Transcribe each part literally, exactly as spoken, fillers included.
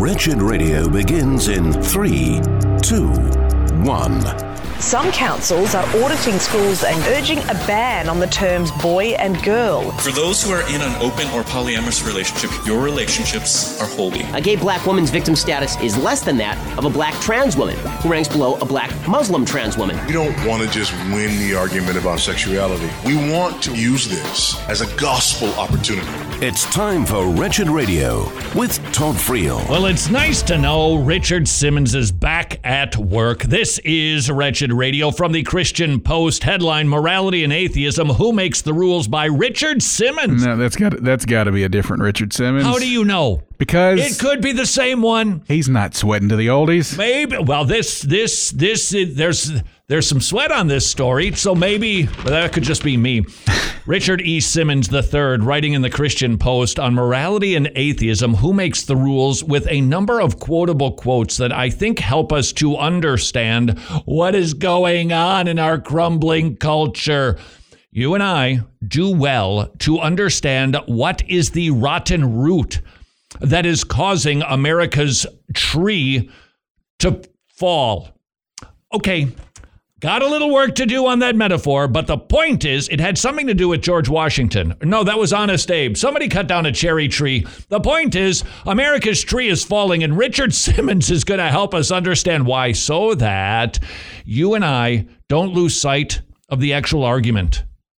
Wretched Radio begins in three, two, one. Some councils are auditing schools and urging a ban on the terms boy and girl. For those who are in an open or polyamorous relationship, your relationships are holy. A gay black woman's victim status is less than that of a black trans woman, who ranks below a black Muslim trans woman. We don't want to just win the argument about sexuality. We want to use this as a gospel opportunity. It's time for Wretched Radio with Todd Friel. Well, it's nice to know Richard Simmons is back at work. This is Wretched Radio from the Christian Post. Headline: Morality and Atheism, Who Makes the Rules, by Richard Simmons. No, that's got that's got to be a different Richard Simmons. How do you know? Because it could be the same one. He's not sweating to the oldies. Maybe. Well, this this this there's there's some sweat on this story, so maybe well, that could just be me. Richard E. Simmons the third, writing in the Christian Post on morality and atheism, who makes the rules, with a number of quotable quotes that I think help us to understand what is going on in our crumbling culture. You and I do well to understand what is the rotten root that is causing America's tree to fall. Okay, got a little work to do on that metaphor, but the point is it had something to do with George Washington. No, that was Honest Abe. Somebody cut down a cherry tree. The point is America's tree is falling, and Richard Simmons is going to help us understand why, so that you and I don't lose sight of the actual argument.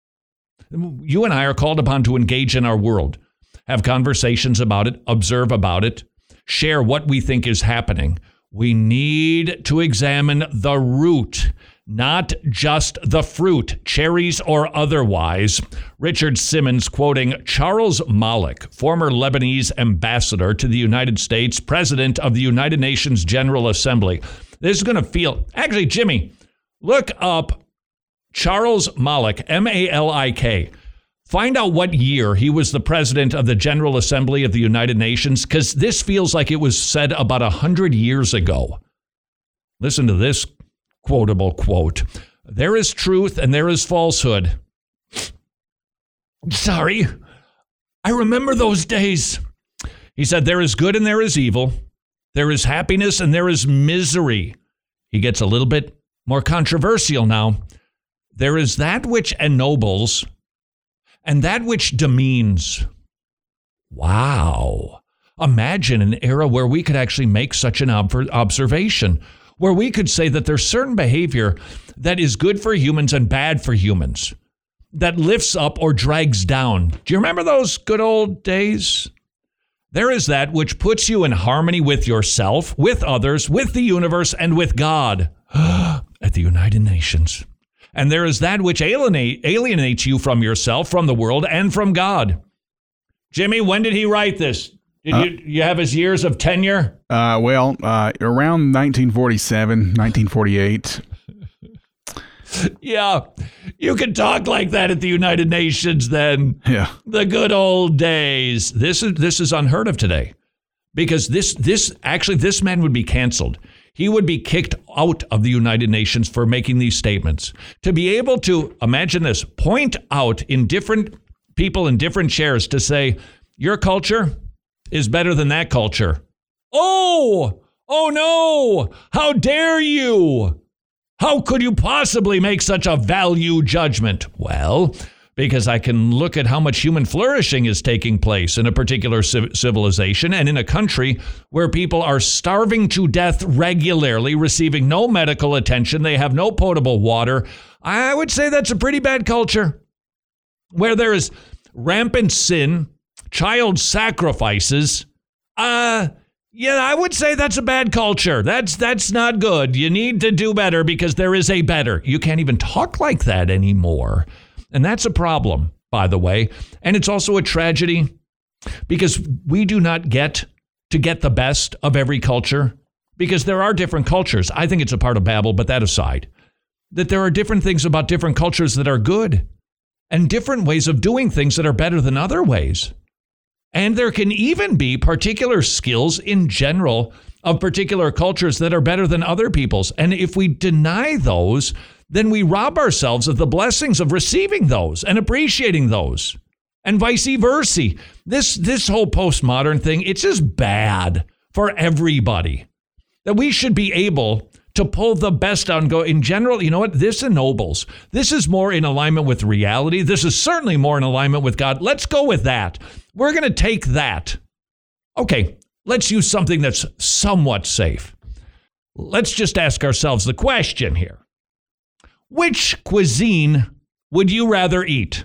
You and I are called upon to engage in our world, have conversations about it, observe about it, share what we think is happening. We need to examine the root, not just the fruit, cherries or otherwise. Richard Simmons quoting Charles Malik, former Lebanese ambassador to the United States, president of the United Nations General Assembly. This is going to feel, actually, Jimmy, look up Charles Malik, M A L I K. Find out what year he was the president of the General Assembly of the United Nations, because this feels like it was said about a hundred years ago. Listen to this quotable quote. There is truth and there is falsehood. Sorry, I remember those days. He said, there is good and there is evil. There is happiness and there is misery. He gets a little bit more controversial now. There is that which ennobles and that which demeans. Wow. Imagine an era where we could actually make such an ob- observation, where we could say that there's certain behavior that is good for humans and bad for humans, that lifts up or drags down. Do you remember those good old days? There is that which puts you in harmony with yourself, with others, with the universe, and with God at the United Nations. And there is that which alienate, alienates you from yourself, from the world, and from God. Jimmy, when did he write this? Did uh, you, you have his years of tenure? Uh, well, uh, around nineteen forty-seven, nineteen forty-eight. Yeah, you could talk like that at the United Nations then. Yeah. The good old days. This is this is unheard of today. Because this this actually this man would be canceled. He would be kicked out of the United Nations for making these statements. To be able to, imagine this, point out in different people in different chairs to say, your culture is better than that culture. Oh, oh no, how dare you? How could you possibly make such a value judgment? Well, because I can look at how much human flourishing is taking place in a particular civilization and in a country where people are starving to death regularly, receiving no medical attention. They have no potable water. I would say that's a pretty bad culture. Where there is rampant sin, child sacrifices. Uh, yeah, I would say that's a bad culture. That's that's not good. You need to do better because there is a better. You can't even talk like that anymore. And that's a problem, by the way. And it's also a tragedy because we do not get to get the best of every culture because there are different cultures. I think it's a part of Babel, but that aside, that there are different things about different cultures that are good and different ways of doing things that are better than other ways. And there can even be particular skills in general of particular cultures that are better than other people's. And if we deny those, then we rob ourselves of the blessings of receiving those and appreciating those, and vice versa. This this whole postmodern thing, it's just bad for everybody. That we should be able to pull the best out and go, in general, you know what? This ennobles. This is more in alignment with reality. This is certainly more in alignment with God. Let's go with that. We're going to take that. Okay, let's use something that's somewhat safe. Let's just ask ourselves the question here. Which cuisine would you rather eat?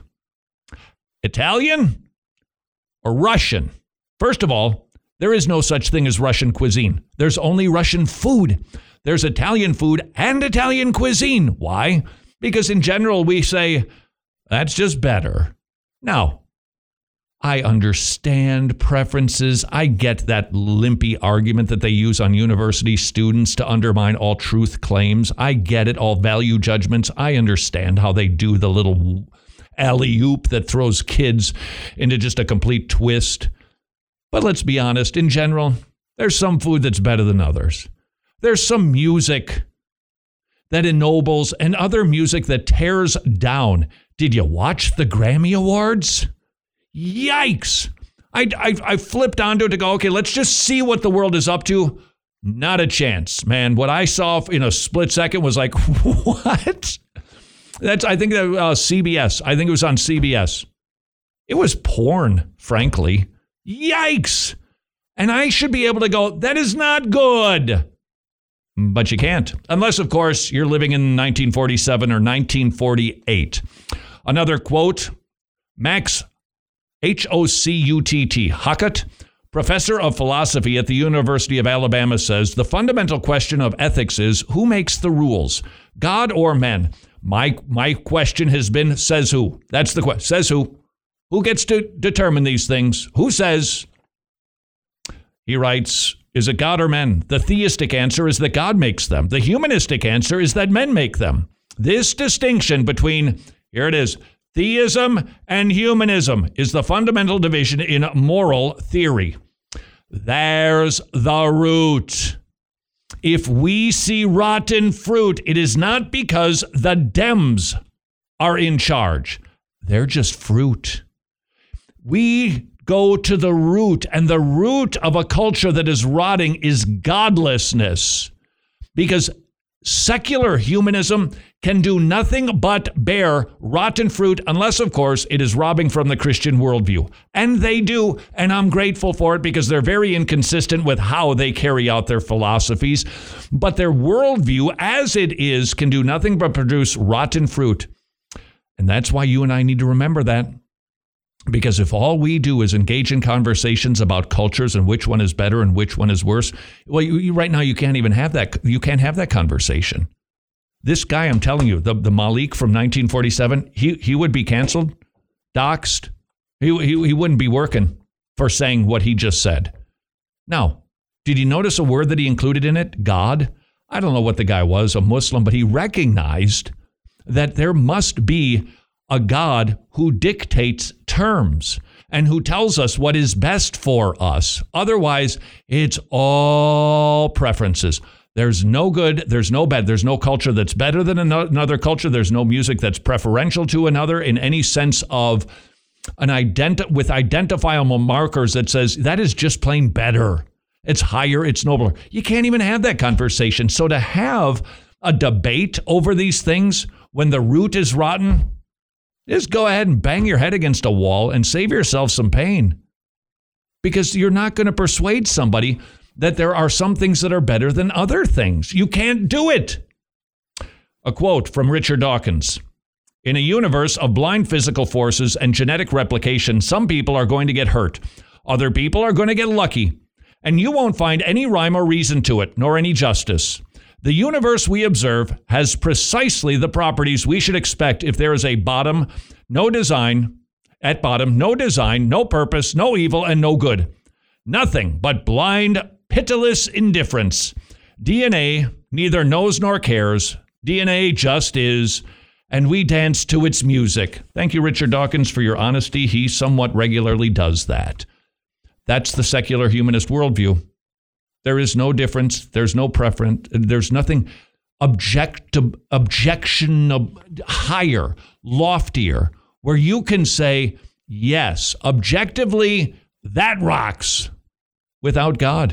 Italian or Russian? First of all, there is no such thing as Russian cuisine. There's only Russian food. There's Italian food and Italian cuisine. Why? Because in general, we say, that's just better. Now, I understand preferences. I get that limpy argument that they use on university students to undermine all truth claims. I get it, all value judgments. I understand how they do the little alley-oop that throws kids into just a complete twist. But let's be honest, in general, there's some food that's better than others. There's some music that ennobles and other music that tears down. Did you watch the Grammy Awards? Yikes. I, I, I flipped onto it to go, okay, let's just see what the world is up to. Not a chance, man. What I saw in a split second was like, what? That's, I think that uh, C B S. I think it was on C B S. It was porn, frankly. Yikes. And I should be able to go, that is not good. But you can't. Unless, of course, you're living in nineteen forty-seven or nineteen forty-eight. Another quote, Max H O C U T T, Huckett, professor of philosophy at the University of Alabama, says, the fundamental question of ethics is who makes the rules, God or men? My my question has been, says who? That's the question. Says who? Who gets to determine these things? Who says? He writes, is it God or men? The theistic answer is that God makes them. The humanistic answer is that men make them. This distinction between, here it is, theism and humanism is the fundamental division in moral theory. There's the root. If we see rotten fruit, it is not because the Dems are in charge. They're just fruit. We go to the root, and the root of a culture that is rotting is godlessness. Because secular humanism can do nothing but bear rotten fruit unless, of course, it is robbing from the Christian worldview. And they do, and I'm grateful for it because they're very inconsistent with how they carry out their philosophies. But their worldview, as it is, can do nothing but produce rotten fruit. And that's why you and I need to remember that. Because if all we do is engage in conversations about cultures and which one is better and which one is worse, well, you, you, right now you can't even have that. You can't have that conversation. This guy, I'm telling you, the, the Malik from nineteen forty-seven, he he would be canceled, doxxed. He, he he wouldn't be working for saying what he just said. Now, did you notice a word that he included in it? God. I don't know what the guy was, a Muslim, but he recognized that there must be a God who dictates terms and who tells us what is best for us. Otherwise, it's all preferences. There's no good, there's no bad, there's no culture that's better than another culture. There's no music that's preferential to another in any sense of an identi- with identifiable markers that says that is just plain better. It's higher, it's nobler. You can't even have that conversation. So to have a debate over these things when the root is rotten, just go ahead and bang your head against a wall and save yourself some pain. Because you're not going to persuade somebody that there are some things that are better than other things. You can't do it. A quote from Richard Dawkins. In a universe of blind physical forces and genetic replication, some people are going to get hurt. Other people are going to get lucky. And you won't find any rhyme or reason to it, nor any justice. The universe we observe has precisely the properties we should expect if there is a bottom, no design, at bottom, no design, no purpose, no evil, and no good. Nothing but blind, pitiless indifference. D N A neither knows nor cares. D N A just is, and we dance to its music. Thank you, Richard Dawkins, for your honesty. He somewhat regularly does that. That's the secular humanist worldview. There is no difference. There's no preference. There's nothing object objection higher, loftier, where you can say, yes, objectively, that rocks without God.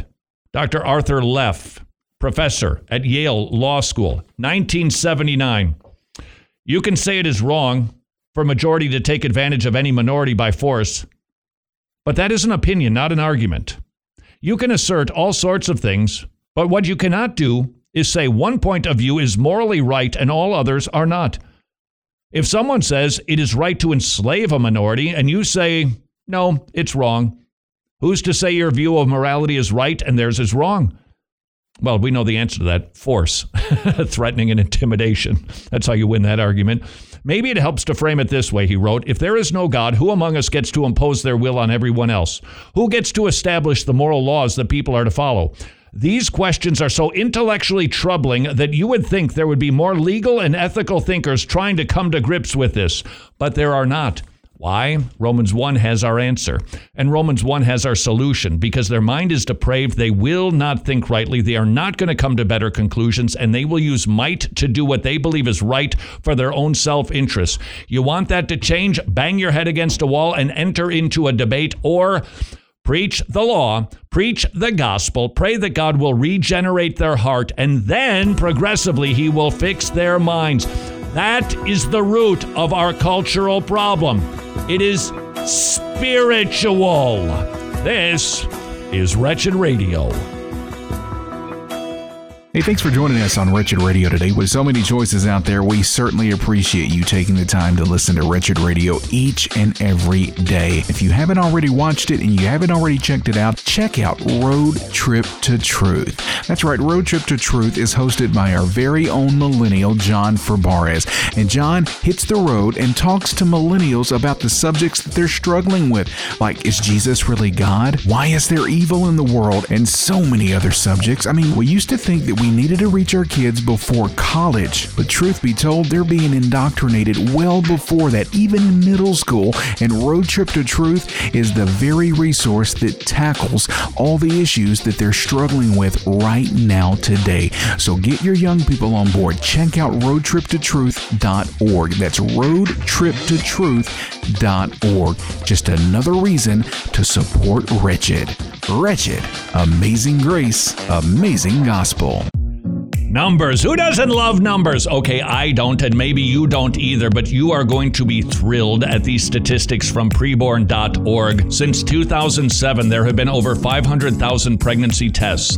Doctor Arthur Leff, professor at Yale Law School, nineteen seventy-nine. You can say it is wrong for a majority to take advantage of any minority by force, but that is an opinion, not an argument. You can assert all sorts of things, but what you cannot do is say one point of view is morally right and all others are not. If someone says it is right to enslave a minority and you say, no, it's wrong, who's to say your view of morality is right and theirs is wrong? Well, we know the answer to that. Force, threatening and intimidation. That's how you win that argument. Maybe it helps to frame it this way, he wrote. If there is no God, who among us gets to impose their will on everyone else? Who gets to establish the moral laws that people are to follow? These questions are so intellectually troubling that you would think there would be more legal and ethical thinkers trying to come to grips with this, but there are not. Why? Romans one has our answer, and Romans one has our solution. Because their mind is depraved, they will not think rightly, they are not going to come to better conclusions, and they will use might to do what they believe is right for their own self-interest. You want that to change? Bang your head against a wall and enter into a debate, or preach the law, preach the gospel, pray that God will regenerate their heart, and then progressively he will fix their minds. That is the root of our cultural problem. It is spiritual. This is Wretched Radio. Hey, thanks for joining us on Wretched Radio today. With so many choices out there, we certainly appreciate you taking the time to listen to Wretched Radio each and every day. If you haven't already watched it and you haven't already checked it out, check out Road Trip to Truth. That's right, Road Trip to Truth is hosted by our very own millennial, John Ferbares. And John hits the road and talks to millennials about the subjects that they're struggling with, like, is Jesus really God? Why is there evil in the world? And so many other subjects. I mean, we used to think that we needed to reach our kids before college, but truth be told, they're being indoctrinated well before that, even in middle school, and Road Trip to Truth is the very resource that tackles all the issues that they're struggling with right now today. So get your young people on board. Check out road trip to truth dot org. That's road trip to truth dot org. Just another reason to support Wretched. Wretched. Amazing grace. Amazing gospel. Numbers. Who doesn't love numbers? Okay, I don't, and maybe you don't either, but you are going to be thrilled at these statistics from preborn dot org. Since two thousand seven, there have been over five hundred thousand pregnancy tests.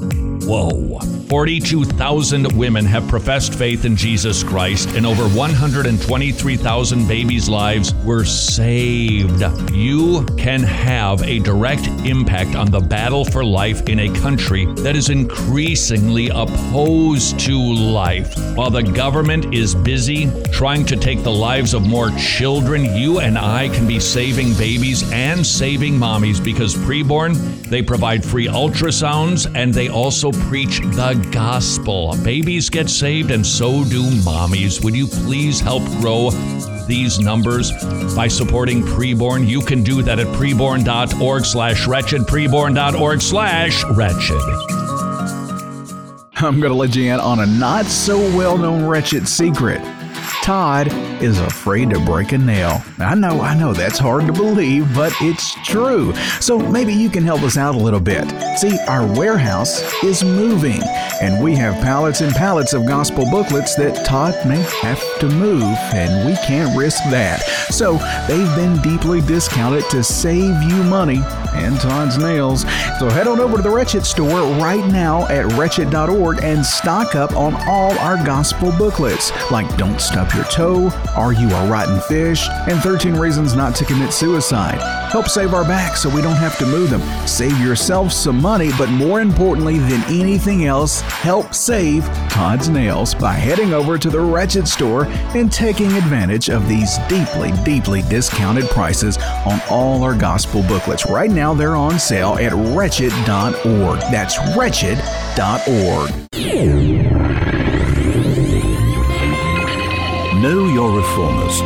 Whoa. forty-two thousand women have professed faith in Jesus Christ, and over one hundred twenty-three thousand babies' lives were saved. You can have a direct impact on the battle for life in a country that is increasingly opposed to life. While the government is busy trying to take the lives of more children, you and I can be saving babies and saving mommies, because Preborn, they provide free ultrasounds, and they also preach the gospel. Babies get saved, and so do mommies. Would you please help grow these numbers by supporting Preborn? You can do that at preborn dot org slash wretched, preborn dot org slash wretched. I'm going to let you in on a not so well-known Wretched secret. Todd is afraid to break a nail. I know, I know, that's hard to believe, but it's true. So maybe you can help us out a little bit. See, our warehouse is moving, and we have pallets and pallets of gospel booklets that Todd may have to move, and we can't risk that. So they've been deeply discounted to save you money and Todd's nails. So head on over to the Wretched store right now at wretched dot org and stock up on all our gospel booklets, like Don't Stub Your Toe, Are You a Rotten Fish, and thirteen Reasons Not to Commit Suicide. Help save our backs so we don't have to move them. Save yourself some money, but more importantly than anything else, help save Todd's nails by heading over to the Wretched store and taking advantage of these deeply, deeply discounted prices on all our gospel booklets. Right now, they're on sale at wretched dot org. That's wretched dot org. Know your reformers.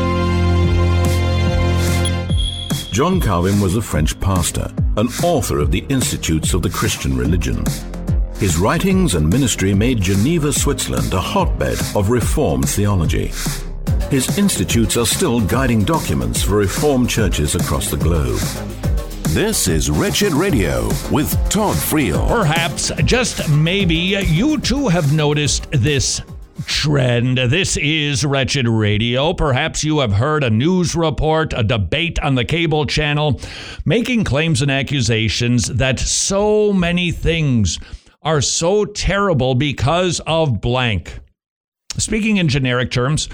John Calvin was a French pastor, an author of the Institutes of the Christian Religion. His writings and ministry made Geneva, Switzerland, a hotbed of Reformed theology. His institutes are still guiding documents for Reformed churches across the globe. This is Wretched Radio with Todd Friel. Perhaps, just maybe, you too have noticed this trend. This is Wretched Radio. Perhaps you have heard a news report, a debate on the cable channel, making claims and accusations that so many things are so terrible because of blank. Speaking in generic terms,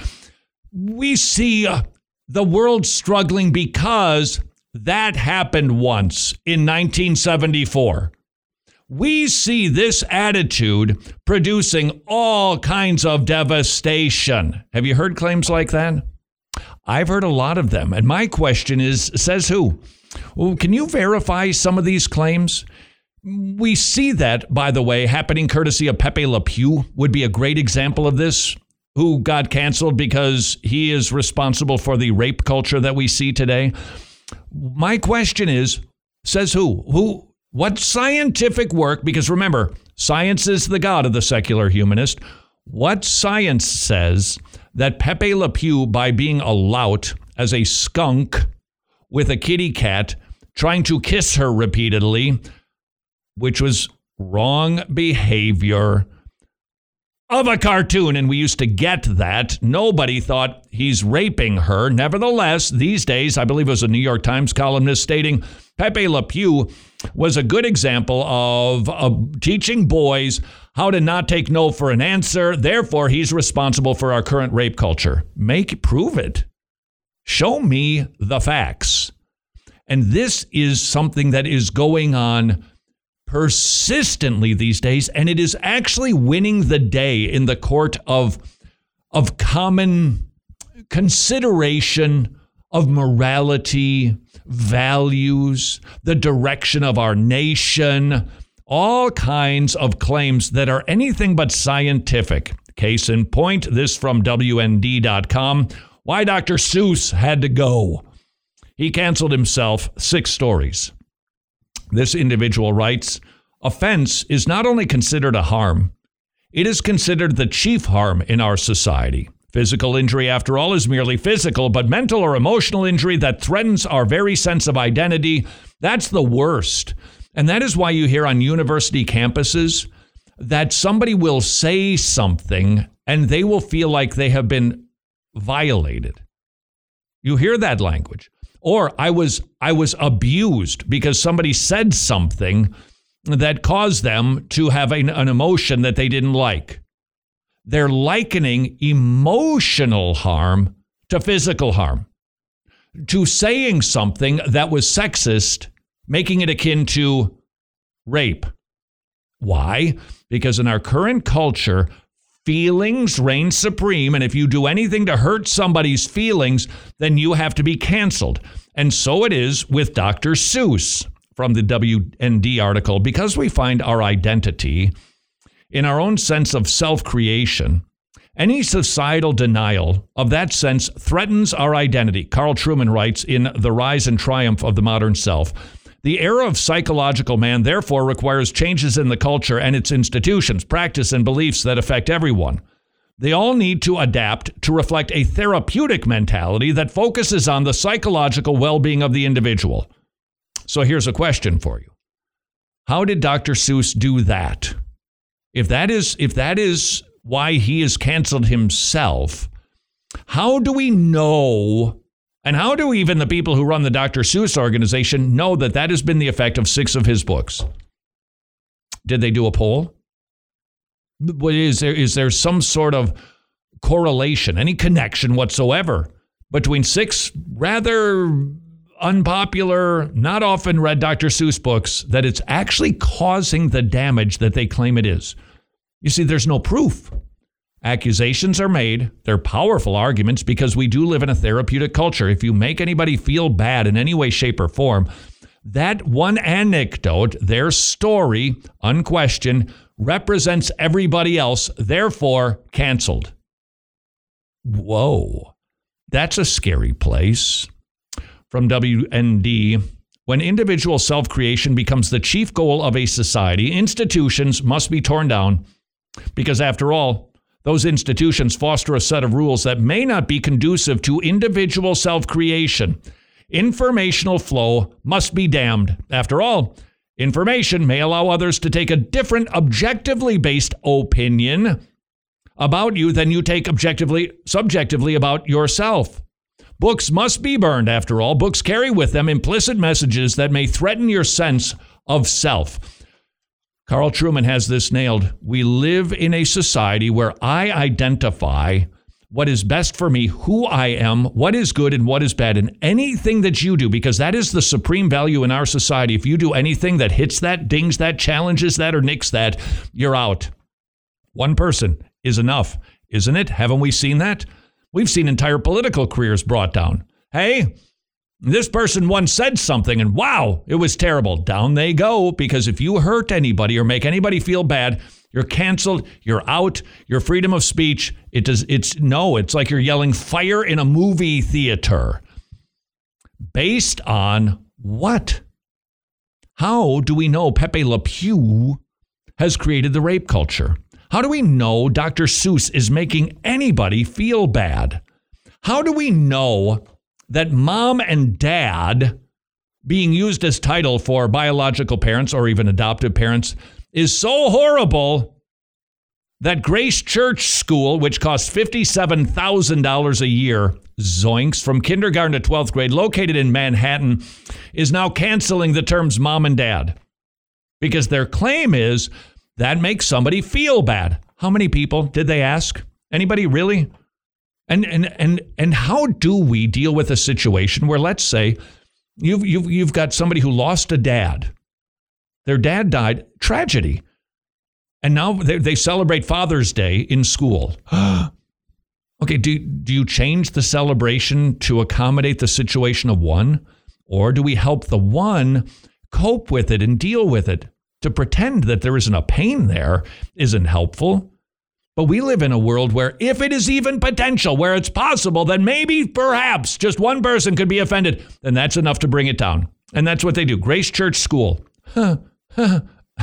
we see uh, the world struggling because that happened once in nineteen seventy-four. We see this attitude producing all kinds of devastation. Have you heard claims like that? I've heard a lot of them. And my question is, says who? Well, can you verify some of these claims? We see that, by the way, happening courtesy of Pepe Le Pew would be a great example of this, who got canceled because he is responsible for the rape culture that we see today. My question is, says who? Who? What scientific work, because remember, science is the god of the secular humanist. What science says that Pepe Le Pew, by being a lout as a skunk with a kitty cat, trying to kiss her repeatedly, which was wrong behavior of a cartoon, and we used to get that. Nobody thought he's raping her. Nevertheless, these days, I believe it was a New York Times columnist stating Pepe Le Pew was a good example of, of teaching boys how to not take no for an answer. Therefore, he's responsible for our current rape culture. Make, prove it. Show me the facts. And this is something that is going on persistently these days, and it is actually winning the day in the court of, of common consideration of morality, values, the direction of our nation, all kinds of claims that are anything but scientific. Case in point, this from W N D dot com, why Doctor Seuss had to go. He canceled himself, six stories. This individual writes, offense is not only considered a harm, it is considered the chief harm in our society. Physical injury, after all, is merely physical, but mental or emotional injury that threatens our very sense of identity, that's the worst. And that is why you hear on university campuses that somebody will say something and they will feel like they have been violated. You hear that language. Or I was I was abused because somebody said something that caused them to have an, an emotion that they didn't like. They're likening emotional harm to physical harm, to saying something that was sexist, making it akin to rape. Why? Because in our current culture, feelings reign supreme, and if you do anything to hurt somebody's feelings, then you have to be canceled. And so it is with Doctor Seuss from the W N D article. Because we find our identity in our own sense of self-creation, any societal denial of that sense threatens our identity. Carl Trueman writes in The Rise and Triumph of the Modern Self, the era of psychological man therefore requires changes in the culture and its institutions, practice, and beliefs that affect everyone. They all need to adapt to reflect a therapeutic mentality that focuses on the psychological well-being of the individual. So here's a question for you. How did Doctor Seuss do that? If that is, if that is why he has canceled himself, how do we know, and how do even the people who run the Doctor Seuss organization know that that has been the effect of six of his books? Did they do a poll? Is there, is there some sort of correlation, any connection whatsoever between six rather unpopular, not often read Doctor Seuss books that it's actually causing the damage that they claim it is? You see, there's no proof. Accusations are made. They're powerful arguments because we do live in a therapeutic culture. If you make anybody feel bad in any way, shape, or form, that one anecdote, their story, unquestioned, represents everybody else, therefore canceled. Whoa, that's a scary place. From W N D, when individual self-creation becomes the chief goal of a society, institutions must be torn down because, after all, those institutions foster a set of rules that may not be conducive to individual self-creation. Informational flow must be damned. After all, information may allow others to take a different objectively based opinion about you than you take objectively, subjectively about yourself. Books must be burned, after all. Books carry with them implicit messages that may threaten your sense of self. Carl Trueman has this nailed. We live in a society where I identify what is best for me, who I am, what is good and what is bad, and anything that you do, because that is the supreme value in our society. If you do anything that hits that, dings that, challenges that, or nicks that, you're out. One person is enough, isn't it? Haven't we seen that? We've seen entire political careers brought down. Hey, this person once said something and wow, it was terrible. Down they go, because if you hurt anybody or make anybody feel bad, you're canceled, you're out, your freedom of speech, it does, it's no, it's like you're yelling fire in a movie theater. Based on what? How do we know Pepe Le Pew has created the rape culture? How do we know Doctor Seuss is making anybody feel bad? How do we know that mom and dad being used as title for biological parents or even adoptive parents is so horrible that Grace Church School, which costs fifty-seven thousand dollars a year, zoinks, from kindergarten to twelfth grade, located in Manhattan, is now canceling the terms mom and dad because their claim is that makes somebody feel bad. How many people did they ask? Anybody really? And and and and how do we deal with a situation where, let's say, you've you've you've got somebody who lost a dad. Their dad died, tragedy. And now they, they celebrate Father's Day in school. Okay, do, do you change the celebration to accommodate the situation of one? Or do we help the one cope with it and deal with it? To pretend that there isn't a pain there isn't helpful. But we live in a world where if it is even potential, where it's possible that maybe, perhaps, just one person could be offended, then that's enough to bring it down. And that's what they do. Grace Church School. The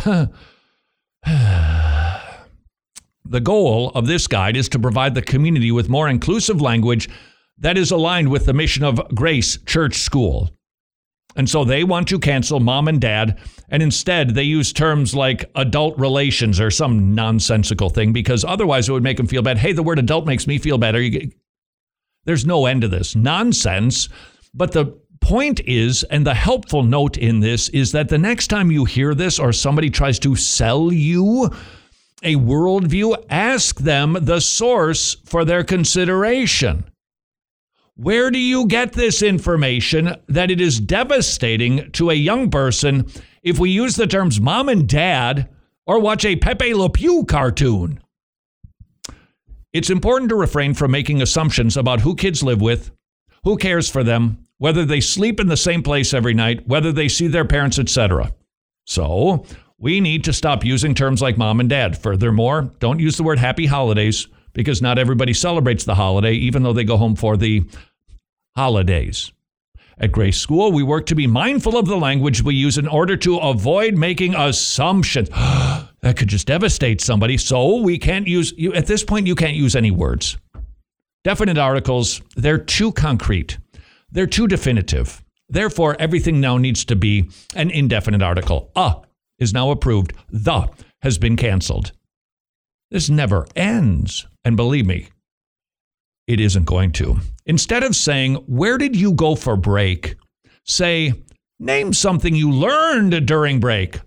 goal of this guide is to provide the community with more inclusive language that is aligned with the mission of Grace Church School. And so they want to cancel mom and dad, and instead they use terms like adult relations or some nonsensical thing, because otherwise it would make them feel bad. Hey, the word adult makes me feel bad. Are you? There's no end to this nonsense. But the point is, and the helpful note in this is that the next time you hear this or somebody tries to sell you a worldview, ask them the source for their consideration. Where do you get this information that it is devastating to a young person if we use the terms mom and dad or watch a Pepe Le Pew cartoon? It's important to refrain from making assumptions about who kids live with, who cares for them, whether they sleep in the same place every night, whether they see their parents, et cetera. So we need to stop using terms like mom and dad. Furthermore, don't use the word happy holidays, because not everybody celebrates the holiday, even though they go home for the holidays. At Grace School, we work to be mindful of the language we use in order to avoid making assumptions. That could just devastate somebody. So we can't use, you, at this point, you can't use any words. Definite articles, they're too concrete. They're too definitive. Therefore, everything now needs to be an indefinite article. A is now approved. The has been canceled. This never ends. And believe me, it isn't going to. Instead of saying, where did you go for break? Say, name something you learned during break.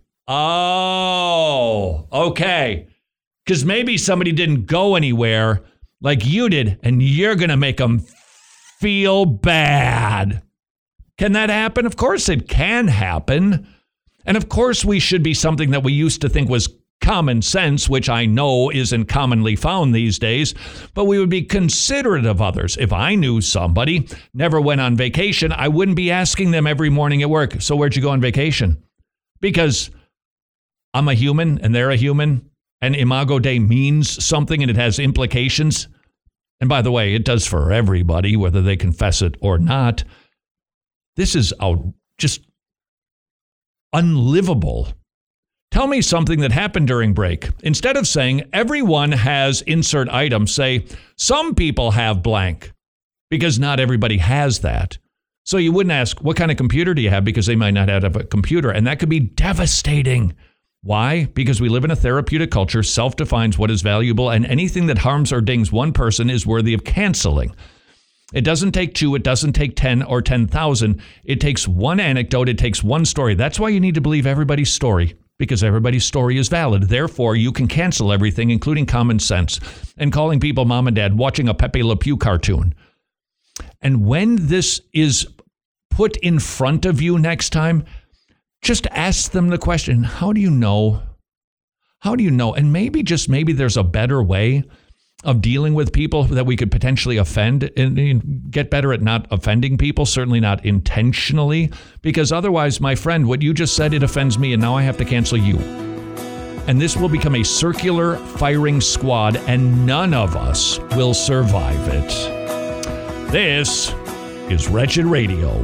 Oh, okay. Because maybe somebody didn't go anywhere like you did, and you're going to make them feel bad. Can that happen? Of course it can happen. And of course we should be something that we used to think was common sense, which I know isn't commonly found these days, but we would be considerate of others. If I knew somebody never went on vacation, I wouldn't be asking them every morning at work, so where'd you go on vacation? Because I'm a human and they're a human, and Imago Dei means something and it has implications. And by the way, it does for everybody, whether they confess it or not. This is out, just unlivable. Tell me something that happened during break. Instead of saying everyone has insert item, say some people have blank, because not everybody has that. So you wouldn't ask, what kind of computer do you have? Because they might not have a computer. And that could be devastating. Why? Because we live in a therapeutic culture, self-defines what is valuable, and anything that harms or dings one person is worthy of canceling. It doesn't take two, it doesn't take ten or ten thousand. It takes one anecdote, it takes one story. That's why you need to believe everybody's story, because everybody's story is valid. Therefore, you can cancel everything, including common sense, and calling people mom and dad, watching a Pepe Le Pew cartoon. And when this is put in front of you next time, just ask them the question, how do you know? How do you know? And maybe, just maybe there's a better way of dealing with people that we could potentially offend and get better at not offending people, certainly not intentionally, because otherwise, my friend, what you just said, it offends me, and now I have to cancel you. And this will become a circular firing squad, and none of us will survive it. This is Wretched Radio.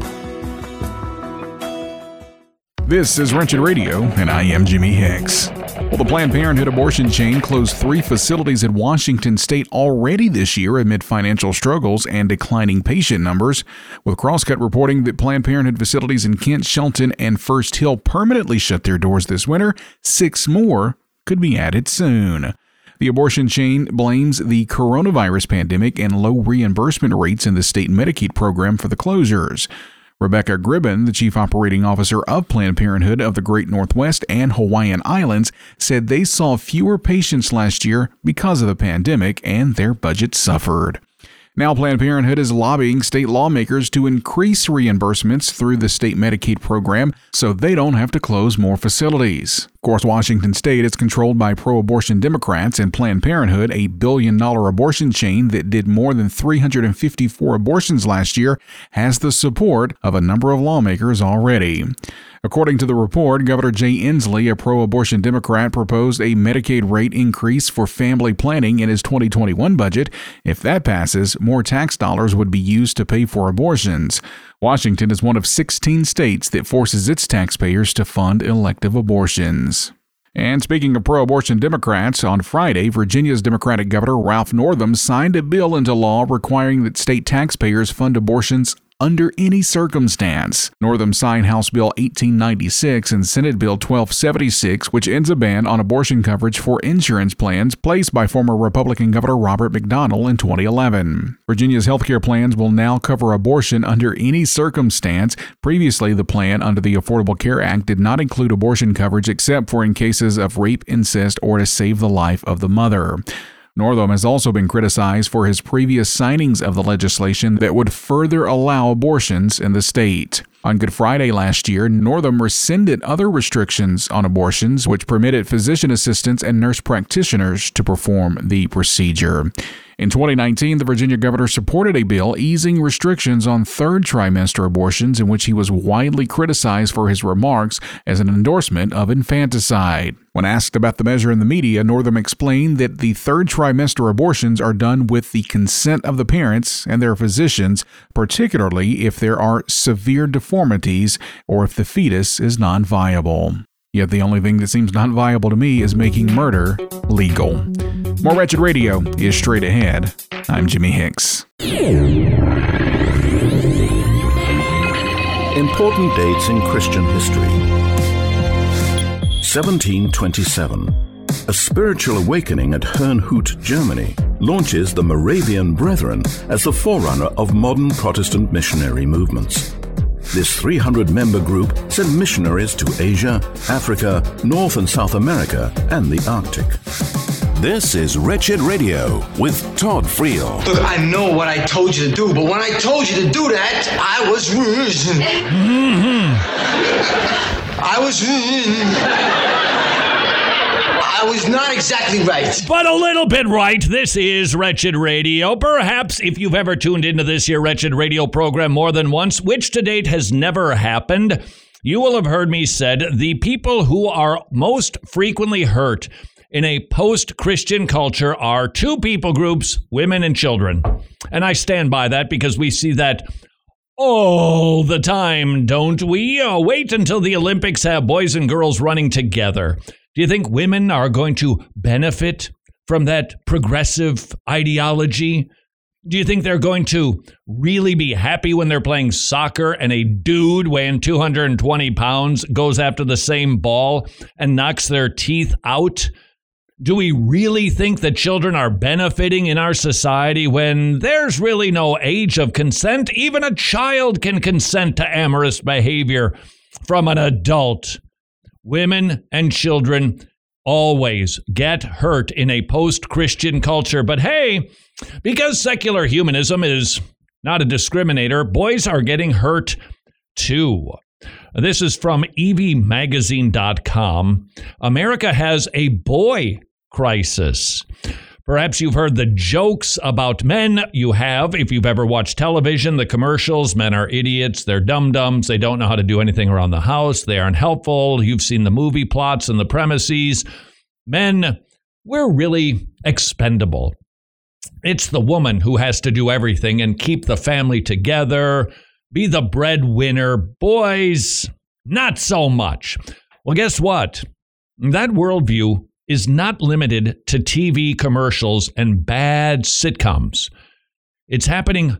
This is Wretched Radio, and I am Jimmy Hicks. Well, the Planned Parenthood abortion chain closed three facilities in Washington state already this year amid financial struggles and declining patient numbers, with Crosscut reporting that Planned Parenthood facilities in Kent, Shelton, and First Hill permanently shut their doors this winter. Six more could be added soon. The abortion chain blames the coronavirus pandemic and low reimbursement rates in the state Medicaid program for the closures. Rebecca Gribben, the chief operating officer of Planned Parenthood of the Great Northwest and Hawaiian Islands, said they saw fewer patients last year because of the pandemic and their budget suffered. Now, Planned Parenthood is lobbying state lawmakers to increase reimbursements through the state Medicaid program so they don't have to close more facilities. Of course, Washington state is controlled by pro-abortion Democrats, and Planned Parenthood, a billion-dollar abortion chain that did more than three hundred fifty-four abortions last year, has the support of a number of lawmakers already. According to the report, Governor Jay Inslee, a pro-abortion Democrat, proposed a Medicaid rate increase for family planning in his twenty twenty-one budget. If that passes, more tax dollars would be used to pay for abortions. Washington is one of sixteen states that forces its taxpayers to fund elective abortions. And speaking of pro-abortion Democrats, on Friday, Virginia's Democratic Governor Ralph Northam signed a bill into law requiring that state taxpayers fund abortions under any circumstance. Northam signed House Bill eighteen ninety-six and Senate Bill twelve seventy-six, which ends a ban on abortion coverage for insurance plans placed by former Republican Governor Robert McDonnell in twenty eleven. Virginia's healthcare plans will now cover abortion under any circumstance. Previously, the plan under the Affordable Care Act did not include abortion coverage except for in cases of rape, incest, or to save the life of the mother. Northam has also been criticized for his previous signings of the legislation that would further allow abortions in the state. On Good Friday last year, Northam rescinded other restrictions on abortions, which permitted physician assistants and nurse practitioners to perform the procedure. In twenty nineteen, the Virginia governor supported a bill easing restrictions on third trimester abortions, in which he was widely criticized for his remarks as an endorsement of infanticide. When asked about the measure in the media, Northam explained that the third trimester abortions are done with the consent of the parents and their physicians, particularly if there are severe deformities or if the fetus is non-viable. Yet the only thing that seems not viable to me is making murder legal. More Wretched Radio is straight ahead. I'm Jimmy Hicks. Important dates in Christian history. seventeen twenty-seven. A spiritual awakening at Herrnhut, Germany, launches the Moravian Brethren as the forerunner of modern Protestant missionary movements. This three hundred member group sent missionaries to Asia, Africa, North and South America, and the Arctic. This is Wretched Radio with Todd Friel. Look, I know what I told you to do, but when I told you to do that, I was... Mm-hmm. I was... I was not exactly right. But a little bit right. This is Wretched Radio. Perhaps if you've ever tuned into this here Wretched Radio program more than once, which to date has never happened, you will have heard me said the people who are most frequently hurt in a post-Christian culture are two people groups, women and children. And I stand by that because we see that all the time, don't we? Oh, wait until the Olympics have boys and girls running together. Do you think women are going to benefit from that progressive ideology? Do you think they're going to really be happy when they're playing soccer and a dude weighing two hundred twenty pounds goes after the same ball and knocks their teeth out? Do we really think that children are benefiting in our society when there's really no age of consent? Even a child can consent to amorous behavior from an adult. Women and children always get hurt in a post-Christian culture. But hey, because secular humanism is not a discriminator, boys are getting hurt too. This is from Evie Magazine dot com. America has a boy crisis. Perhaps you've heard the jokes about men. You have, if you've ever watched television, the commercials. Men are idiots. They're dum-dums. They don't know how to do anything around the house. They aren't helpful. You've seen the movie plots and the premises. Men, we're really expendable. It's the woman who has to do everything and keep the family together, be the breadwinner. Boys, not so much. Well, guess what? That worldview is not limited to T V commercials and bad sitcoms. It's happening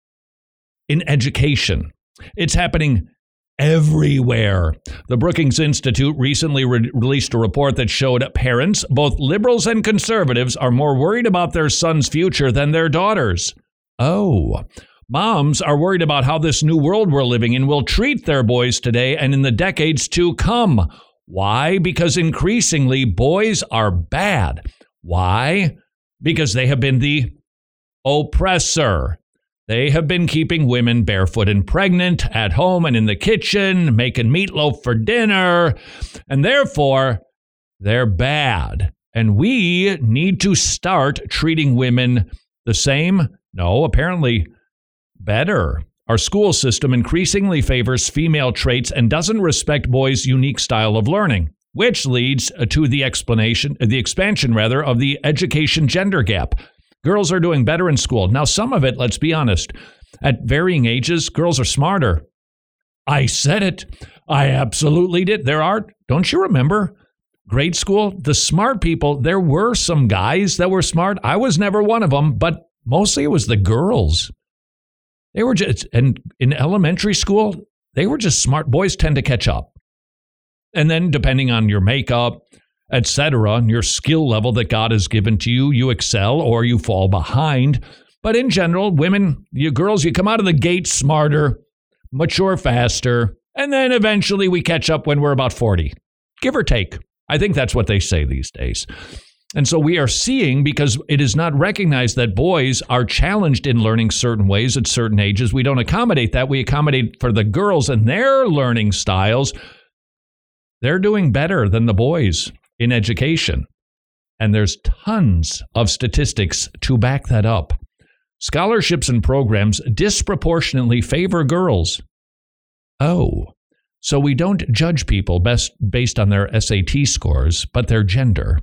in education. It's happening everywhere. The Brookings Institute recently re- released a report that showed parents, both liberals and conservatives, are more worried about their son's future than their daughters. Oh, moms are worried about how this new world we're living in will treat their boys today and in the decades to come. Why? Because increasingly boys are bad. Why? Because they have been the oppressor. They have been keeping women barefoot and pregnant at home and in the kitchen, making meatloaf for dinner, and therefore they're bad. And we need to start treating women the same? No, apparently better. Our school system increasingly favors female traits and doesn't respect boys' unique style of learning, which leads to the explanation, the expansion rather, of the education gender gap. Girls are doing better in school. Now, some of it, let's be honest, at varying ages, girls are smarter. I said it. I absolutely did. There are, don't you remember, grade school, the smart people, there were some guys that were smart. I was never one of them, but mostly it was the girls. They were just, and in elementary school, they were just smart. Boys tend to catch up. And then depending on your makeup, et cetera, and your skill level that God has given to you, you excel or you fall behind. But in general, women, you girls, you come out of the gate smarter, mature faster, and then eventually we catch up when we're about forty, give or take. I think that's what they say these days. And so we are seeing, because it is not recognized that boys are challenged in learning certain ways at certain ages. We don't accommodate that. We accommodate for the girls and their learning styles. They're doing better than the boys in education. And there's tons of statistics to back that up. Scholarships and programs disproportionately favor girls. Oh, so we don't judge people best based on their S A T scores, but their gender.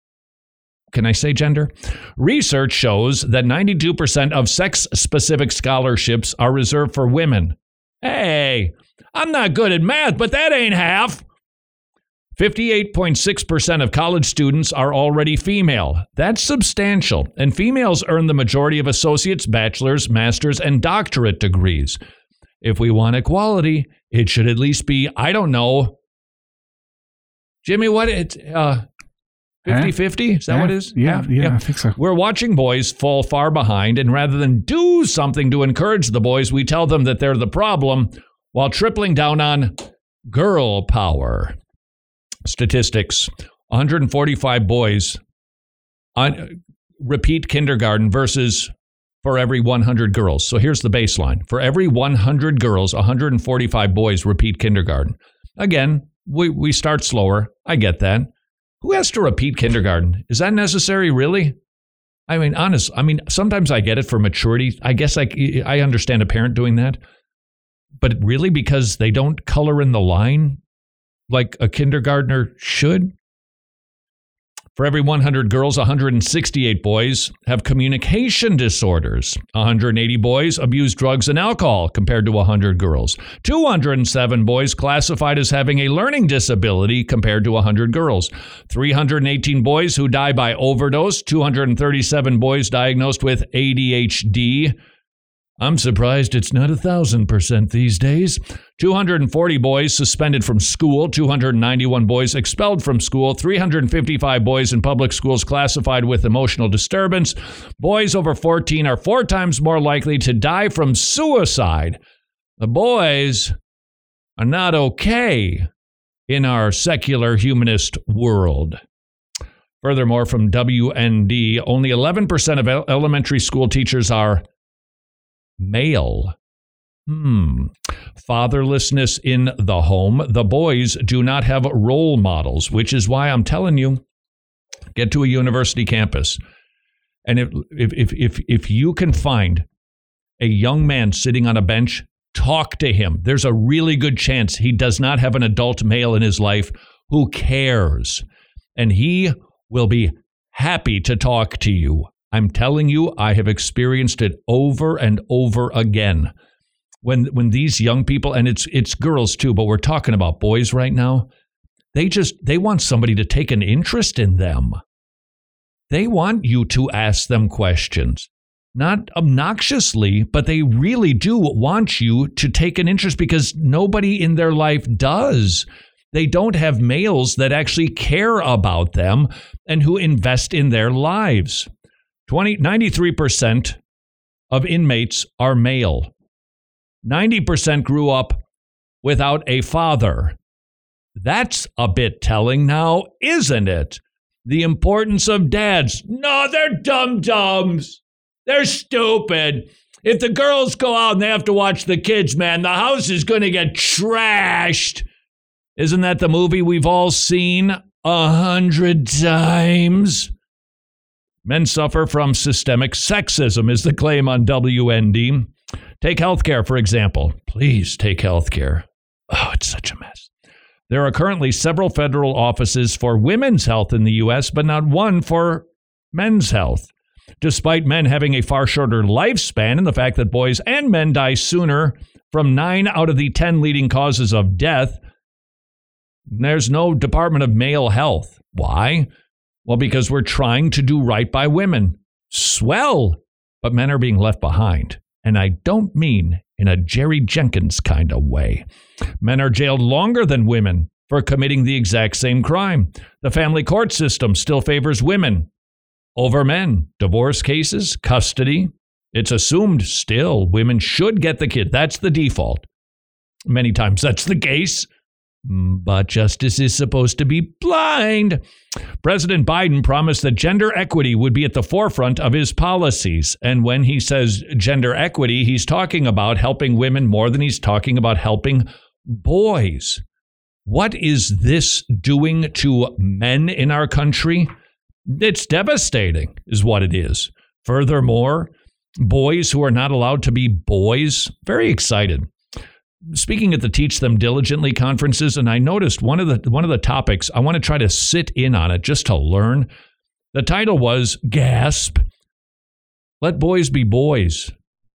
Can I say gender? Research shows that ninety-two percent of sex-specific scholarships are reserved for women. Hey, I'm not good at math, but that ain't half. fifty-eight point six percent of college students are already female. That's substantial. And females earn the majority of associates, bachelor's, master's, and doctorate degrees. If we want equality, it should at least be, I don't know, Jimmy, what it uh fifty-fifty? Is that yeah, what it is? Yeah, yeah, yeah, I think so. We're watching boys fall far behind, and rather than do something to encourage the boys, we tell them that they're the problem while tripling down on girl power. Statistics, one hundred forty-five boys on repeat kindergarten versus for every one hundred girls. So here's the baseline. For every one hundred girls, one hundred forty-five boys repeat kindergarten. Again, we, we start slower. I get that. Who has to repeat kindergarten? Is that necessary, really? I mean, honest. I mean, sometimes I get it for maturity. I guess I, I understand a parent doing that. But really, because they don't color in the line like a kindergartner should? For every one hundred girls, one hundred sixty-eight boys have communication disorders. one hundred eighty boys abuse drugs and alcohol compared to one hundred girls. two hundred seven boys classified as having a learning disability compared to one hundred girls. three hundred eighteen boys who die by overdose. two hundred thirty-seven boys diagnosed with A D H D. I'm surprised it's not a thousand percent these days. two hundred forty boys suspended from school, two hundred ninety-one boys expelled from school, three hundred fifty-five boys in public schools classified with emotional disturbance. Boys over fourteen are four times more likely to die from suicide. The boys are not okay in our secular humanist world. Furthermore, from W N D, only eleven percent of elementary school teachers are male. Hmm. Fatherlessness in the home. The boys do not have role models, which is why I'm telling you, get to a university campus. And if if if if, if you can find a young man sitting on a bench, talk to him. There's a really good chance he does not have an adult male in his life who cares. And he will be happy to talk to you. I'm telling you, I have experienced it over and over again. When when these young people, and it's it's girls too, but we're talking about boys right now, they just, they want somebody to take an interest in them. They want you to ask them questions. Not obnoxiously, but they really do want you to take an interest because nobody in their life does. They don't have males that actually care about them and who invest in their lives. ninety-three percent of inmates are male. ninety percent grew up without a father. That's a bit telling now, isn't it? The importance of dads. No, they're dum-dums. They're stupid. If the girls go out and they have to watch the kids, man, the house is going to get trashed. Isn't that the movie we've all seen a hundred times? Men suffer from systemic sexism is the claim on W N D. Take healthcare, for example. Please take healthcare. Oh, it's such a mess. There are currently several federal offices for women's health in the U S, but not one for men's health. Despite men having a far shorter lifespan and the fact that boys and men die sooner from nine out of the ten leading causes of death, there's no Department of Male Health. Why? Well, because we're trying to do right by women. Swell. But men are being left behind. And I don't mean in a Jerry Jenkins kind of way. Men are jailed longer than women for committing the exact same crime. The family court system still favors women over men. Divorce cases, custody. It's assumed still women should get the kid. That's the default. Many times that's the case. But justice is supposed to be blind. President Biden promised that gender equity would be at the forefront of his policies. And when he says gender equity, he's talking about helping women more than he's talking about helping boys. What is this doing to men in our country? It's devastating, is what it is. Furthermore, boys who are not allowed to be boys, very excited. Speaking at the Teach Them Diligently conferences, and I noticed one of the one of the topics, I want to try to sit in on it just to learn. The title was, gasp, let boys be boys.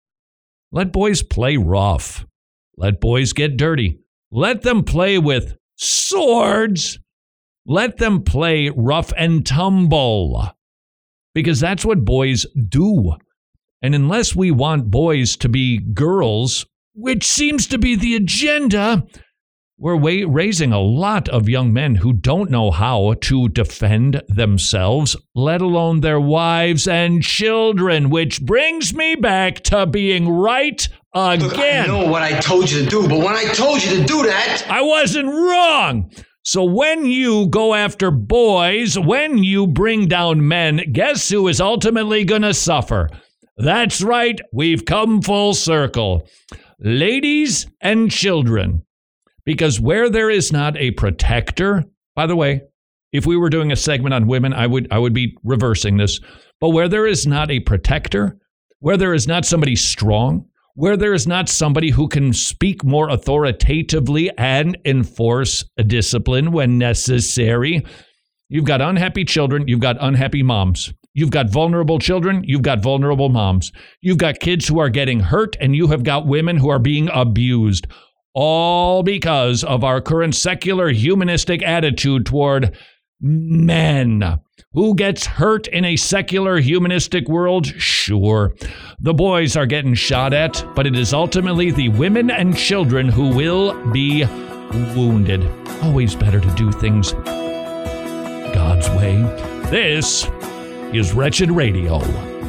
Let boys play rough. Let boys get dirty. Let them play with swords. Let them play rough and tumble. Because that's what boys do. And unless we want boys to be girls, which seems to be the agenda, we're wa- raising a lot of young men who don't know how to defend themselves, let alone their wives and children, which brings me back to being right again. Look, I know what I told you to do, but when I told you to do that, I wasn't wrong. So when you go after boys, when you bring down men, guess who is ultimately going to suffer? That's right. We've come full circle. Ladies and children, because where there is not a protector, by the way, if we were doing a segment on women, I would I would be reversing this, but where there is not a protector, where there is not somebody strong, where there is not somebody who can speak more authoritatively and enforce a discipline when necessary, You've got unhappy children. You've got unhappy moms. You've got vulnerable children. You've got vulnerable moms. You've got kids who are getting hurt, and you have got women who are being abused. All because of our current secular humanistic attitude toward men. Who gets hurt in a secular humanistic world? Sure. The boys are getting shot at, but it is ultimately the women and children who will be wounded. Always better to do things God's way. This is Wretched Radio.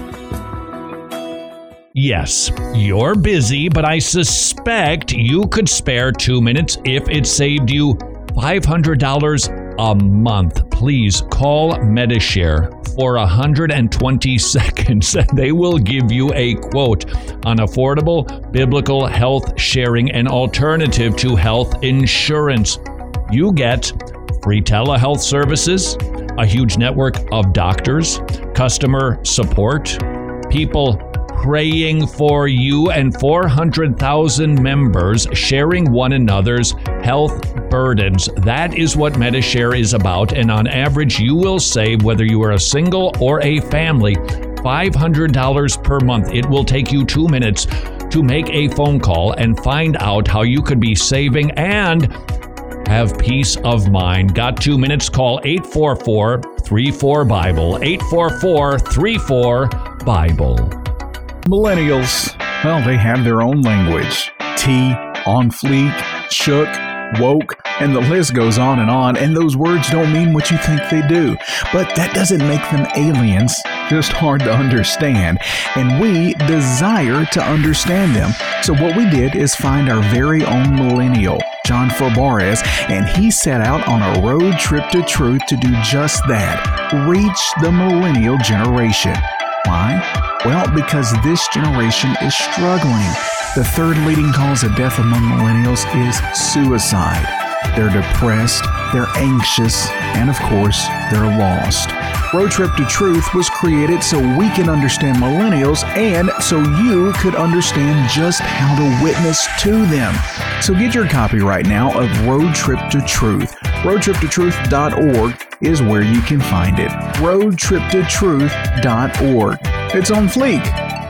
Yes, you're busy, but I suspect you could spare two minutes if it saved you five hundred dollars a month. Please call Medishare for one hundred twenty seconds, and they will give you a quote on affordable biblical health sharing, an alternative to health insurance. You get free telehealth services, a huge network of doctors, customer support, people praying for you, and four hundred thousand members sharing one another's health burdens. That is what Medishare is about, and on average, you will save, whether you are a single or a family, five hundred dollars per month. It will take you two minutes to make a phone call and find out how you could be saving and have peace of mind. Got two minutes? Call eight four four, three four, Bible, eight four four, three four, Bible. Millennials, well, they have their own language. T, on fleek, shook, woke, and the list goes on and on, and those words don't mean what you think they do. But that doesn't make them aliens, just hard to understand, and we desire to understand them. So what we did is find our very own millennial, John Forbarez, and he set out on a road trip to truth to do just that, reach the millennial generation. Why? Well, because this generation is struggling. The third leading cause of death among millennials is suicide. They're depressed, they're anxious, and of course, they're lost. Road Trip to Truth was created so we can understand millennials and so you could understand just how to witness to them. So get your copy right now of Road Trip to Truth. road trip to truth dot org is where you can find it. road trip to truth dot org. It's on fleek.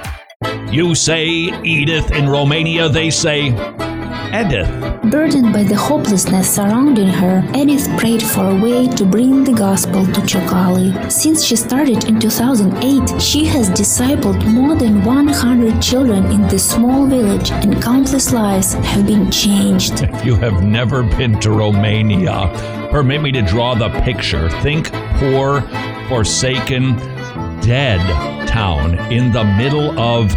You say Edith. In Romania, they say Edith. Burdened by the hopelessness surrounding her, Edith prayed for a way to bring the gospel to Ciocăli. Since she started in two thousand eight, she has discipled more than one hundred children in this small village, and countless lives have been changed. If you have never been to Romania, permit me to draw the picture. Think poor, forsaken, dead town in the middle of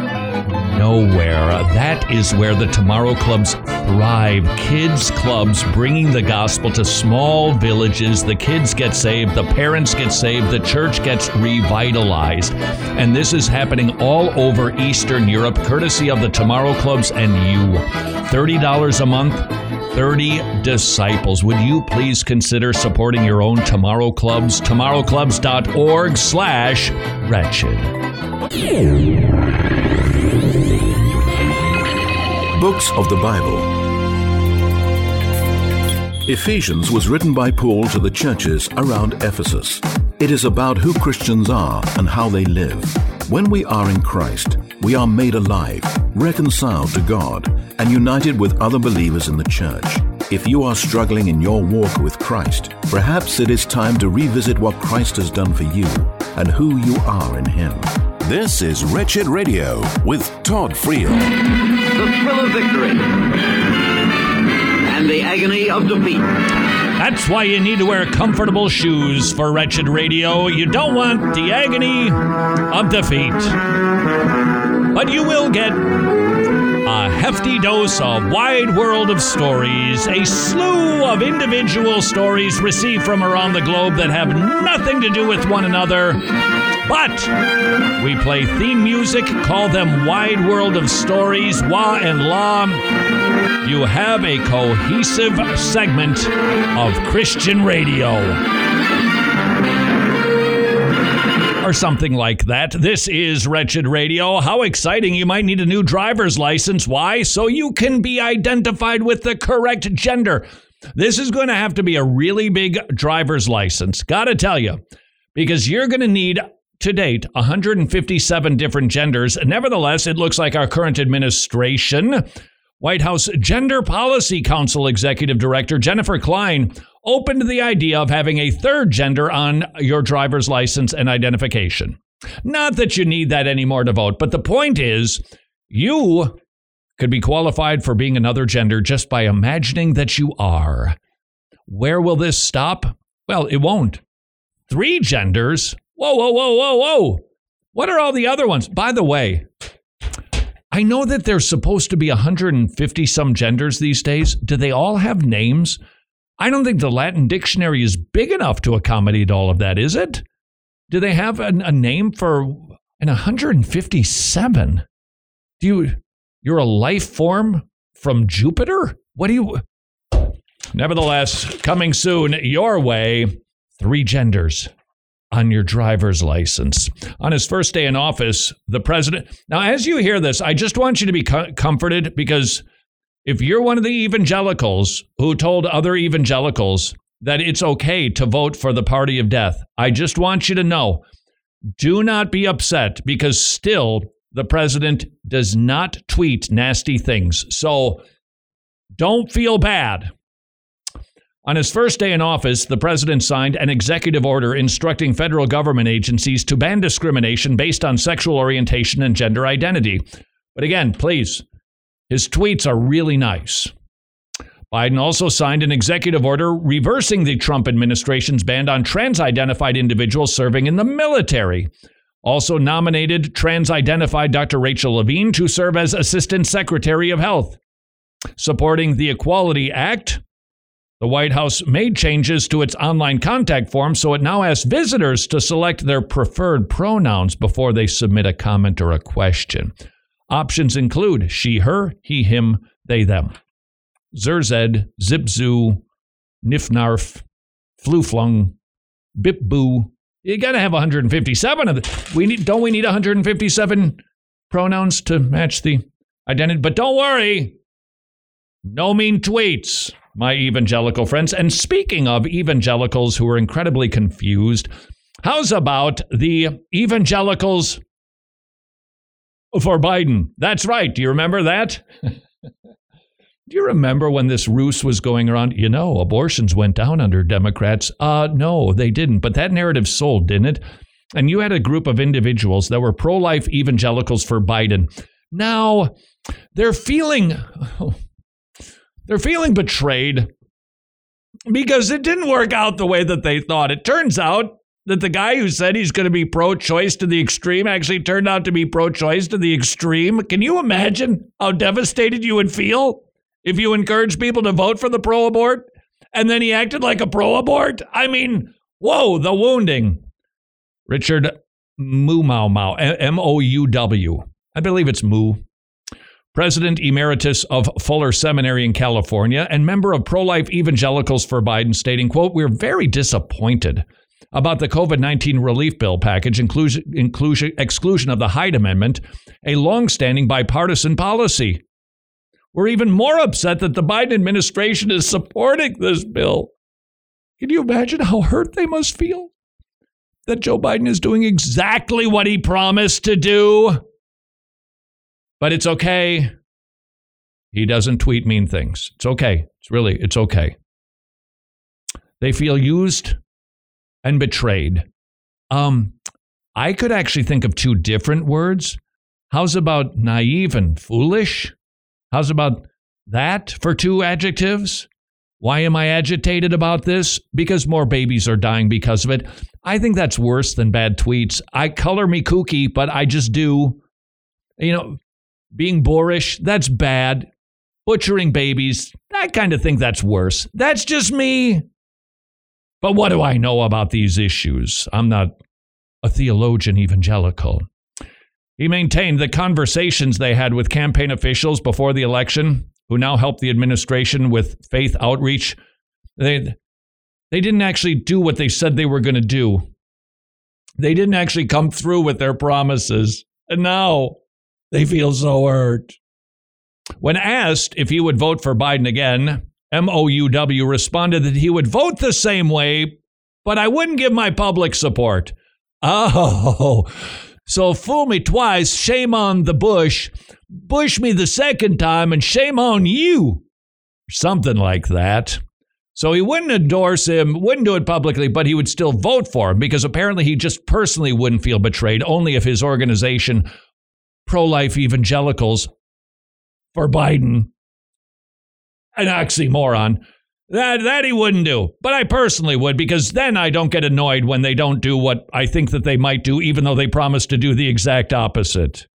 nowhere. That is where the Tomorrow Clubs thrive. Kids clubs bringing the gospel to small villages. The kids get saved, the parents get saved, the church gets revitalized. And this is happening all over Eastern Europe, courtesy of the Tomorrow Clubs and you. thirty dollars a month, thirty disciples. Would you please consider supporting your own Tomorrow Clubs? tomorrow clubs dot org slash wretched. Books of the Bible. Ephesians was written by Paul to the churches around Ephesus. It is about who Christians are and how they live. When we are in Christ, we are made alive, reconciled to God, and united with other believers in the church. If you are struggling in your walk with Christ, perhaps it is time to revisit what Christ has done for you and who you are in Him. This is Wretched Radio with Todd Friel. The thrill of victory and the agony of defeat. That's why you need to wear comfortable shoes for Wretched Radio. You don't want the agony of defeat. But you will get a hefty dose of wide world of stories, a slew of individual stories received from around the globe that have nothing to do with one another. But we play theme music, call them Wide World of Stories, Wah and La. You have a cohesive segment of Christian radio. Or something like that. This is Wretched Radio. How exciting. You might need a new driver's license. Why? So you can be identified with the correct gender. This is going to have to be a really big driver's license. Got to tell you, because you're going to need, to date, one hundred fifty-seven different genders. Nevertheless, it looks like our current administration, White House Gender Policy Council Executive Director Jennifer Klein, opened the idea of having a third gender on your driver's license and identification. Not that you need that anymore to vote, but the point is, you could be qualified for being another gender just by imagining that you are. Where will this stop? Well, it won't. Three genders? Whoa, whoa, whoa, whoa, whoa. What are all the other ones? By the way, I know that there's supposed to be one hundred fifty some genders these days. Do they all have names? I don't think the Latin dictionary is big enough to accommodate all of that, is it? Do they have a, a name for an one hundred fifty-seven? Do you, you're a life form from Jupiter? What do you... Nevertheless, coming soon your way, three genders on your driver's license. On his first day in office, the president... Now, as you hear this, I just want you to be co- comforted, because if you're one of the evangelicals who told other evangelicals that it's okay to vote for the party of death, I just want you to know, do not be upset, because still the president does not tweet nasty things. So don't feel bad. On his first day in office, the president signed an executive order instructing federal government agencies to ban discrimination based on sexual orientation and gender identity. But again, please, his tweets are really nice. Biden also signed an executive order reversing the Trump administration's ban on trans-identified individuals serving in the military. Also nominated trans-identified Doctor Rachel Levine to serve as Assistant Secretary of Health. Supporting the Equality Act, the White House made changes to its online contact form so it now asks visitors to select their preferred pronouns before they submit a comment or a question. Options include she, her, he, him, they, them. Zerzed, Zipzoo, Nifnarf, Fluflung, Bipboo. You got to have one hundred fifty-seven of them. We need, don't we need one hundred fifty-seven pronouns to match the identity? But don't worry. No mean tweets, my evangelical friends. And speaking of evangelicals who are incredibly confused, how's about the evangelicals for Biden? That's right. Do you remember that? Do you remember when this ruse was going around? You know, abortions went down under Democrats. Uh, no, they didn't. But that narrative sold, didn't it? And you had a group of individuals that were pro-life evangelicals for Biden. Now, they're feeling... Oh, They're feeling betrayed because it didn't work out the way that they thought. It turns out that the guy who said he's going to be pro-choice to the extreme actually turned out to be pro-choice to the extreme. Can you imagine how devastated you would feel if you encouraged people to vote for the pro-abort and then he acted like a pro-abort? I mean, whoa, the wounding. Richard Moumau, M O U W. I believe it's Moo. President Emeritus of Fuller Seminary in California and member of pro-life evangelicals for Biden, stating, quote, "We're very disappointed about the covid nineteen relief bill package, inclusion, inclusion, exclusion of the Hyde Amendment, a longstanding bipartisan policy. We're even more upset that the Biden administration is supporting this bill." Can you imagine how hurt they must feel that Joe Biden is doing exactly what he promised to do? But it's okay. He doesn't tweet mean things. It's okay. It's really, it's okay. They feel used and betrayed. Um, I could actually think of two different words. How's about naive and foolish? How's about that for two adjectives? Why am I agitated about this? Because more babies are dying because of it. I think that's worse than bad tweets. I color me kooky, but I just do. You know, being boorish, that's bad. Butchering babies, I kind of think that's worse. That's just me. But what do I know about these issues? I'm not a theologian evangelical. He maintained the conversations they had with campaign officials before the election, who now help the administration with faith outreach. They, they didn't actually do what they said they were going to do. They didn't actually come through with their promises. And now they feel so hurt. When asked if he would vote for Biden again, M O U W, responded that he would vote the same way, but I wouldn't give my public support. Oh, so fool me twice, shame on the Bush. Bush me the second time, and shame on you. Something like that. So he wouldn't endorse him, wouldn't do it publicly, but he would still vote for him because apparently he just personally wouldn't feel betrayed, only if his organization, Pro-Life Evangelicals for Biden, an oxymoron, that, that he wouldn't do. But I personally would, because then I don't get annoyed when they don't do what I think that they might do, even though they promise to do the exact opposite.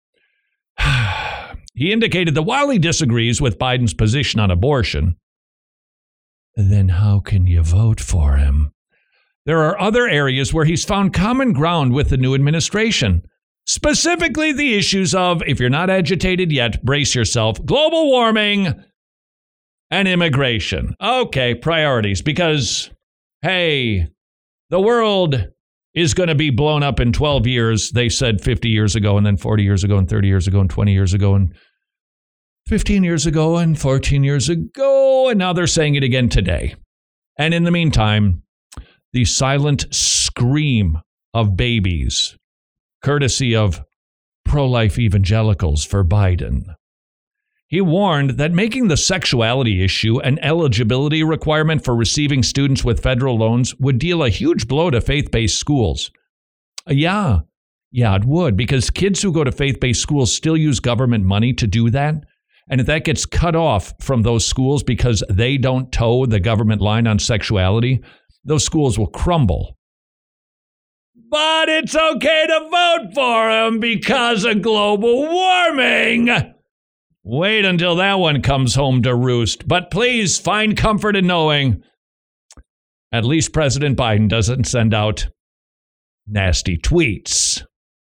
He indicated that while he disagrees with Biden's position on abortion, then how can you vote for him? There are other areas where he's found common ground with the new administration, specifically the issues of, if you're not agitated yet, brace yourself, global warming and immigration. Okay, priorities, because, hey, the world is going to be blown up in twelve years. They said fifty years ago, and then forty years ago, and thirty years ago, and twenty years ago, and fifteen years ago, and fourteen years ago, and now they're saying it again today. And in the meantime, the silent scream of babies, courtesy of pro-life evangelicals for Biden. He warned that making the sexuality issue an eligibility requirement for receiving students with federal loans would deal a huge blow to faith-based schools. Uh, yeah, yeah, it would, because kids who go to faith-based schools still use government money to do that. And if that gets cut off from those schools because they don't toe the government line on sexuality, those schools will crumble. But it's okay to vote for them because of global warming. Wait until that one comes home to roost. But please find comfort in knowing at least President Biden doesn't send out nasty tweets.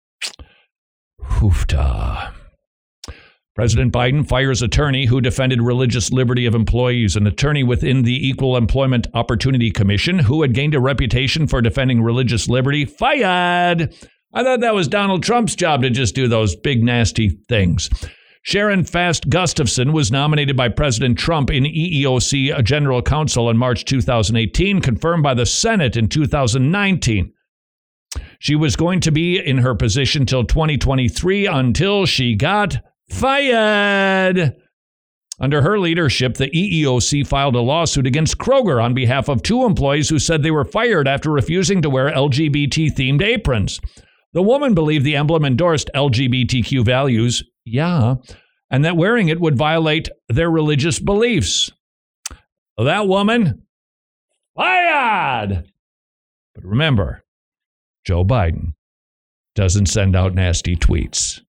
Hoofda. President Biden fires attorney who defended religious liberty of employees. An attorney within the Equal Employment Opportunity Commission who had gained a reputation for defending religious liberty, fired. I thought that was Donald Trump's job to just do those big, nasty things. Sharon Fast Gustafson was nominated by President Trump in E E O C General Counsel in March two thousand eighteen, confirmed by the Senate in two thousand nineteen. She was going to be in her position till twenty twenty-three until she got fired. Under her leadership, the E E O C filed a lawsuit against Kroger on behalf of two employees who said they were fired after refusing to wear L G B T-themed aprons. The woman believed the emblem endorsed L G B T Q values, yeah, and that wearing it would violate their religious beliefs. That woman, fired! But remember, Joe Biden doesn't send out nasty tweets.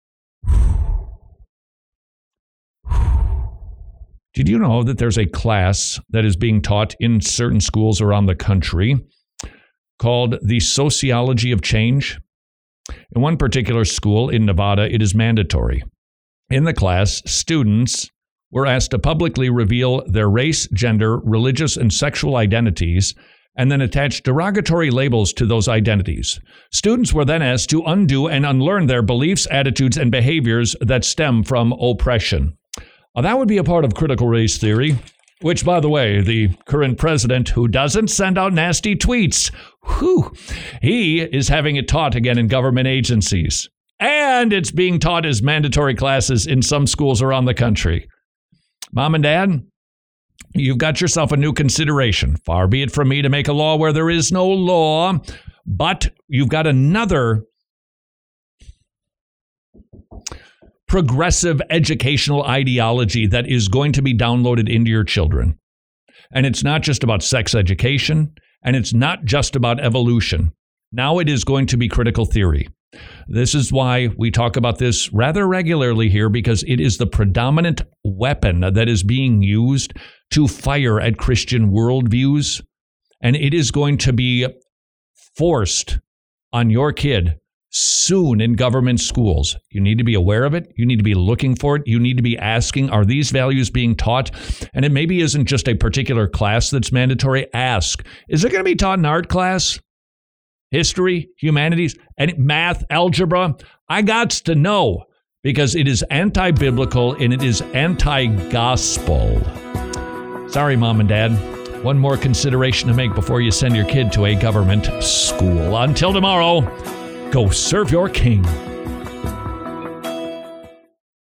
Did you know that there's a class that is being taught in certain schools around the country called the Sociology of Change? In one particular school in Nevada, it is mandatory. In the class, students were asked to publicly reveal their race, gender, religious, and sexual identities, and then attach derogatory labels to those identities. Students were then asked to undo and unlearn their beliefs, attitudes, and behaviors that stem from oppression. Now, that would be a part of critical race theory, which, by the way, the current president, who doesn't send out nasty tweets, whew, he is having it taught again in government agencies. And it's being taught as mandatory classes in some schools around the country. Mom and Dad, you've got yourself a new consideration. Far be it from me to make a law where there is no law, but you've got another progressive educational ideology that is going to be downloaded into your children. And it's not just about sex education, and it's not just about evolution. Now it is going to be critical theory. This is why we talk about this rather regularly here, because it is the predominant weapon that is being used to fire at Christian worldviews, and it is going to be forced on your kid soon in government schools. You need to be aware of it. You need to be looking for it. You need to be asking, are these values being taught? And it maybe isn't just a particular class that's mandatory. Ask, is it going to be taught in art class? History, humanities, and math, algebra? I gots to know, because it is anti-biblical and it is anti-gospel. Sorry, Mom and Dad. One more consideration to make before you send your kid to a government school. Until tomorrow, go serve your king.